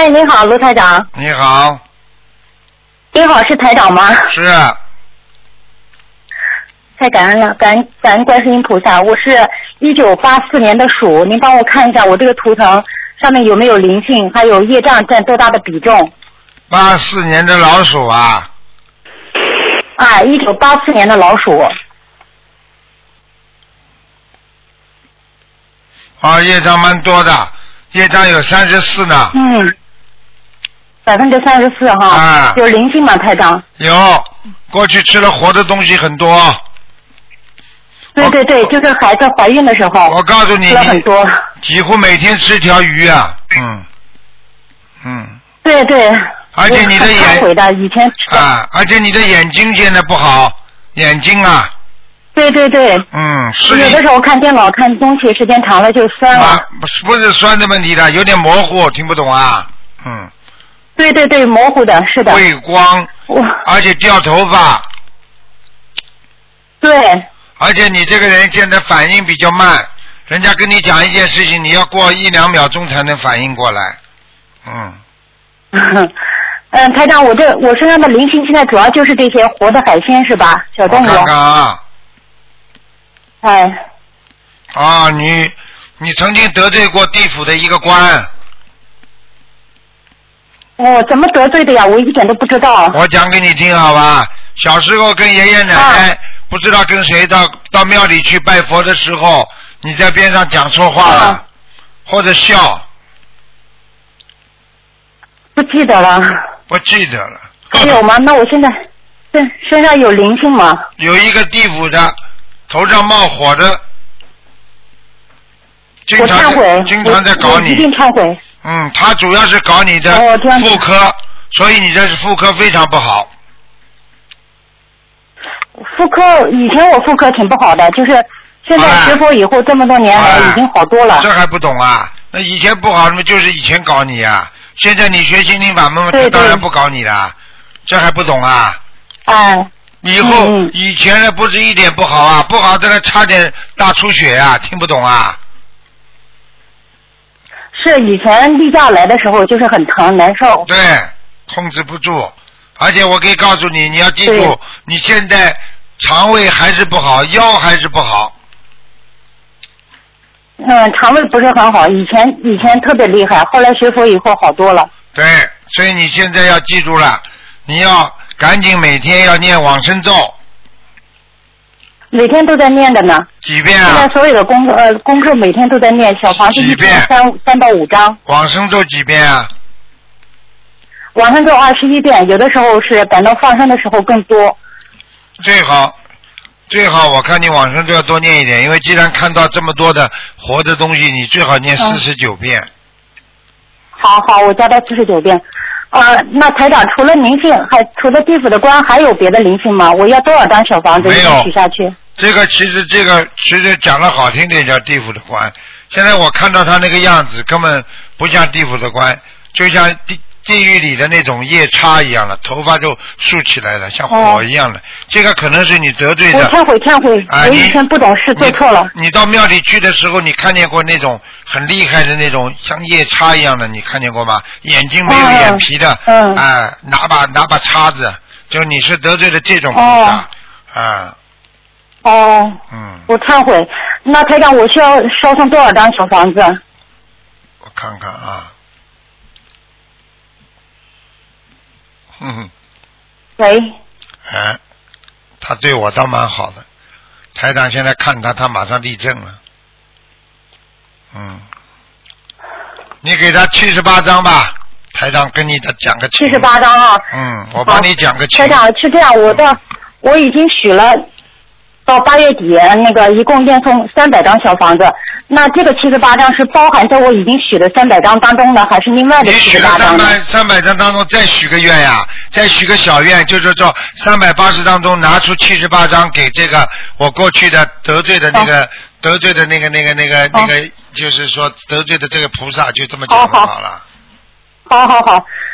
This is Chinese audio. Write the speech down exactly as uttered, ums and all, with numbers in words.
哎，你好，卢台长。 你好。 你好，是台长吗？ 是。 太感恩了，感恩感恩观世音菩萨。我是一九八四年的鼠，您帮我看一下我这个图腾上面有没有灵性，还有业障占多大的比重？ 八四年的老鼠啊。 啊，一九八四年的老鼠。 啊，业障蛮多的，业障有三十四呢。 嗯。百分之三十四哈。 啊。 有灵性吗，台长？ 有，过去吃了活的东西很多。 对对对，就是孩子怀孕的时候。 我告诉你， 吃了很多。 几乎每天吃条鱼啊，嗯，嗯。 对对。 而且你的眼， 忏悔的，以前啊，而且你的眼睛现在不好，眼睛啊。 对对对。 嗯，是。 有的时候看电脑看东西时间长了就酸了。 啊，不是酸的问题的，有点模糊，听不懂啊，嗯。 对对对，模糊的，是的。 畏光。而且掉头发。 对。 而且你这个人现在反应比较慢，人家跟你讲一件事情，你要过一两秒钟才能反应过来。嗯。 嗯，台长，我这我身上的灵性现在主要就是这些活的海鲜是吧？小动物。 我看看啊。 哎。 啊，你你曾经得罪过地府的一个官。 哦，怎么得罪的呀？我一点都不知道。 我讲给你听好吧。小时候跟爷爷奶奶、啊、不知道跟谁到到庙里去拜佛的时候，你在边上讲错话了，啊、或者笑。 不记得了。 不记得了。 还有吗？那我现在身身上有灵性吗？ 有一个地府的，头上冒火的，经常我忏悔， 经常在搞你。 我一定忏悔。 嗯，他主要是搞你的妇科，哦、所以你这是妇科非常不好。 妇科以前我妇科挺不好的，就是现在学佛以后、哎、这么多年来已经好多了。 这还不懂啊？那以前不好，那么就是以前搞你啊。现在你学心灵法门，他当然不搞你了，这还不懂啊？ 哎。 以后、 嗯、 以前的不是一点不好啊，不好在那差点大出血啊，听不懂啊？ 是以前例假来的时候就是很疼难受。 对，控制不住，而且我可以告诉你，你要记住，你现在肠胃还是不好，腰还是不好。 嗯，肠胃不是很好，以前以前特别厉害，后来学佛以后好多了。 对，所以你现在要记住了，你要赶紧每天要念往生咒。 每天都在念的呢。 几遍啊？ 现在所有的功呃功课每天都在念，小房子一天三三到五章。 往生咒几遍啊？ 往生咒二十一遍，有的时候是赶到放生的时候更多。 最好最好，我看你往生咒要多念一点，因为既然看到这么多的活的东西，你最好念四十九遍。嗯、 好好，我加到四十九遍。呃，那台长除了灵性，还除了地府的官，还有别的灵性吗？我要多少张小房子没有取下去？ 这个其实这个其实讲的好听点叫地府的官，现在我看到他那个样子根本不像地府的官，就像地地狱里的那种夜叉一样的，头发就竖起来了，像火一样的。哦、这个可能是你得罪的。 我忏悔忏悔， 啊、 我以前不懂事做错了。 你, 你到庙里去的时候，你看见过那种很厉害的那种像夜叉一样的，你看见过吗？眼睛没有眼皮的， 嗯， 啊、呃，拿把拿把叉子，就是你是得罪了这种菩萨，啊、哦。呃哦， 嗯， 我忏悔。那台长，我需要烧上多少张小房子？ 我看看啊，哼哼。 喂。 哎，他对我倒蛮好的，台长现在看他，他马上立正了。嗯，你给他七十八张吧，台长跟你的讲个情。 七十八张啊。 嗯，我帮你讲个情。 台长是这样，我的、嗯、我已经许了。到八月底，那个一共念诵三百张小房子，那这个七十八张是包含在我已经许的三百张当中呢，还是另外的七十八张呢？ 你许了三百三百张当中再许个愿呀，再许个小愿，就是说三百八十当中拿出七十八张给这个我过去的得罪的那个、哦、得罪的那个那个那个、哦、那个，就是说得罪的这个菩萨，就这么讲就好了。 好好好，